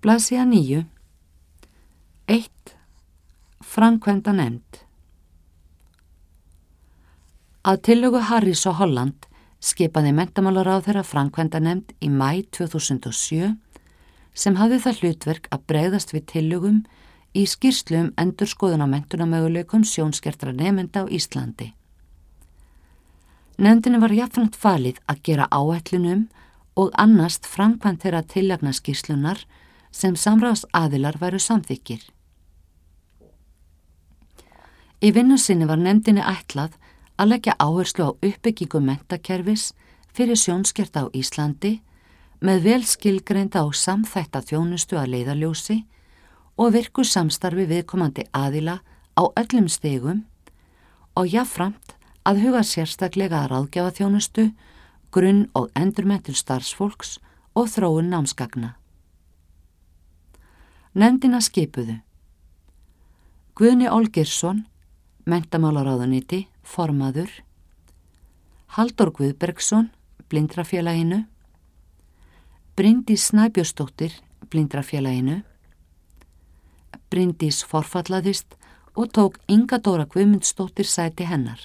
Blaðsíða 9. 1. Framkvæmdanefnd. Að tillögu Harrys og Holland skipaði menntamálaráðherra framkvæmdanefnd í maí 2007 sem hafði það hlutverk að bregðast við tillögum í skýrslu endurskoðun á menntunarmöguleikum sjónskertra nemenda á Íslandi. Nefndinni var jafnframt falið að gera áætlunum og annast framkvæmd þeirra tillagna skýrslunar sem samráðsaðilar væru samþykkir. Í vinnu sinni var nefndinni ætlað að leggja áherslu á uppbyggingu menntakerfis fyrir sjónskerta á Íslandi með vel skilgreinda og samþætta þjónustu að leiðarljósi og virku samstarfi viðkomandi aðila á öllum stigum og jafnframt að huga sérstaklega að ráðgjafaþjónustu, grunn- og endurmenntun starfsfólks og þróun námsgagna. Nefndina skipuðu Guðni Olgeirsson, menntamálaráðuneyti, formaður, Halldór Guðbergsson, Blindrafélaginu, Bryndís Snæbjörnsdóttir, Blindrafélaginu, Bryndís forfallaðist og tók Inga Dóra Guðmundsdóttir sæti hennar.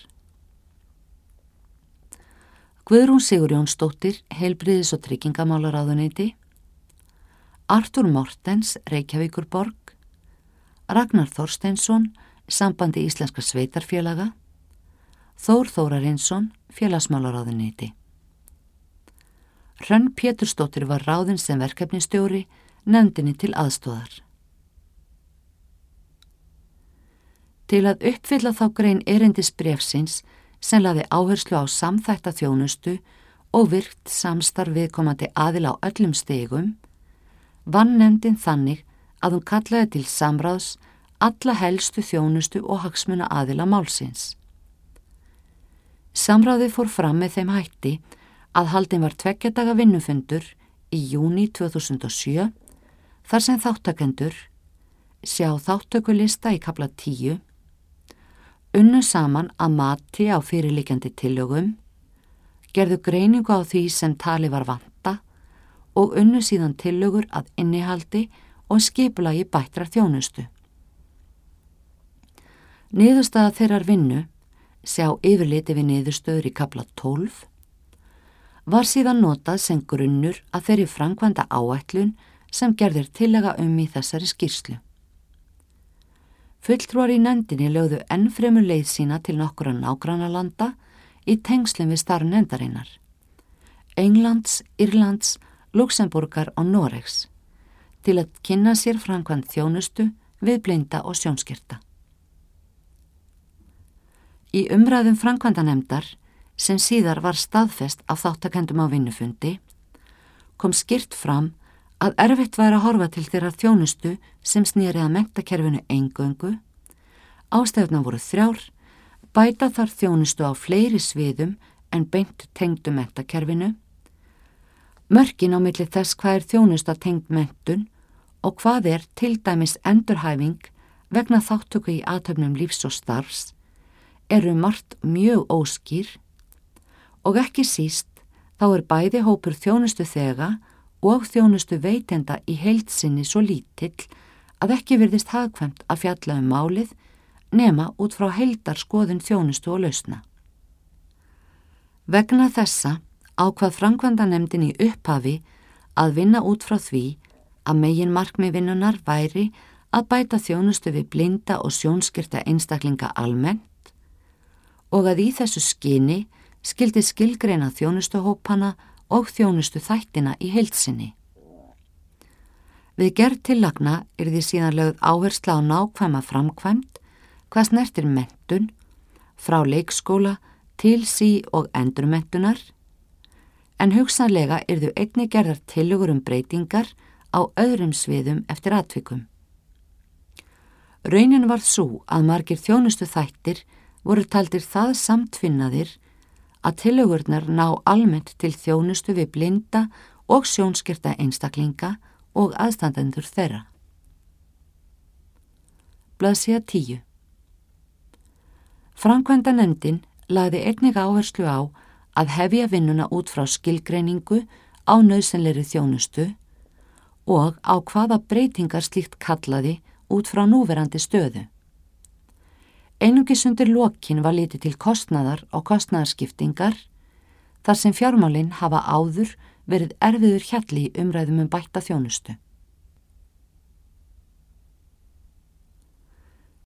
Guðrún Sigurjónsdóttir, heilbrigðis- og tryggingamálaráðuneyti, Artúr Mortens, Reykjavíkurborg, Ragnar Þorsteinsson, Sambandi íslenskra sveitarfélaga, Þór Þórarinsson, félagsmálaráðuneyti. Hrönn Pétursdóttir var ráðin sem verkefnisstjóri nefndinni til aðstoðar. Til að uppfylla þá grein erindisbréfsins sem lagði áherslu á samþætta þjónustu og virkt samstarf viðkomandi aðila á öllum stigum, vann nefndin þannig að hún kallaði til samráðs alla helstu þjónustu og hagsmuna aðila málsins. Samráðið fór fram með þeim hætti að haldin var 2 daga vinnufundur í júní 2007 þar sem þáttakendur, sjá þáttökulista í kafla 10, unnu saman að mati á fyrirliggjandi tillögum, gerðu greiningu á því sem tali var vanta og unnu síðan tillögur að innihaldi og skipulagi bættrar þjónustu. Niðurstaða þeirrar vinnu, sjá yfirliti við niðurstöður í kafla 12, var síðan notað sem grunnur að þeirri framkvæmda áætlun sem gerðir tillaga í þessari skýrslu. Fulltrúar í nefndinni lögðu ennfremur leið sína til nokkurra nágrannalanda í tengslum við starf nefndarinnar, Englands, Írlands, Luxemborgar og Noregs, til að kynna sér framkvæmd þjónustu við blinda og sjónskerta. Í umræðum framkvæmdanefndar, sem síðar var staðfest af þáttakendum á vinnufundi, kom skýrt fram að erfitt væri að horfa til þeirra þjónustu sem sneri að menntakerfinu eingöngu, ástæðurnar voru 3, bæta þar þjónustu á fleiri sviðum en beint tengdu menntakerfinu, mörkin á milli þess hvað þjónusta tengd menntun og hvað til dæmis endurhæfing vegna þáttöku í athöfnum lífs og starfs, eru margt mjög óskýr og ekki síst þá bæði hópur þjónustu þega og þjónustu veitenda í heild sinni svo lítill að ekki virðist hagkvæmt að fjalla málið nema út frá heildarskoðun þjónustu og lausna. Vegna þessa ákvað framkvæmdanefndin í upphafi að vinna út frá því að meginmarkmið vinnunnar væri að bæta þjónustu við blinda og sjónskerta einstaklinga almennt og að í þessu skyni skyldi skilgreina þjónustuhópana og þjónustu þættina í heild sinni. Við gerð tillagna yrði síðan lögð áhersla á nákvæma framkvæmd hvað snertir menntun, frá leikskóla til sí- og endurmenntunar, en hugsanlega yrðu einnig gerðar tillögur breytingar á öðrum sviðum eftir atvikum. Raunin varð sú að margir þjónustu þættir voru taldir það samtvinnaðir að tillögurnar ná almennt til þjónustu við blinda og sjónskerta einstaklinga og aðstandendur þeirra. Blaðsíða 10. Framkvæmdanefndin lagði einnig áherslu á að hefja vinnuna út frá skilgreiningu á nauðsynlegri þjónustu og á hvaða breytingar slíkt kallaði út frá núverandi stöðu. Einungis undir lokin var litið til kostnaðar og kostnaðarskiptingar, þar sem fjármálin hafa áður verið erfiður hjalli í umræðum bætta þjónustu.